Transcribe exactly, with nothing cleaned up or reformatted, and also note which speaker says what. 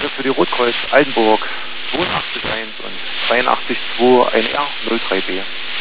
Speaker 1: Bitte für die Rotkreuz Altenburg zweiundachtzig eins und dreiundachtzig zwei ein R null drei B.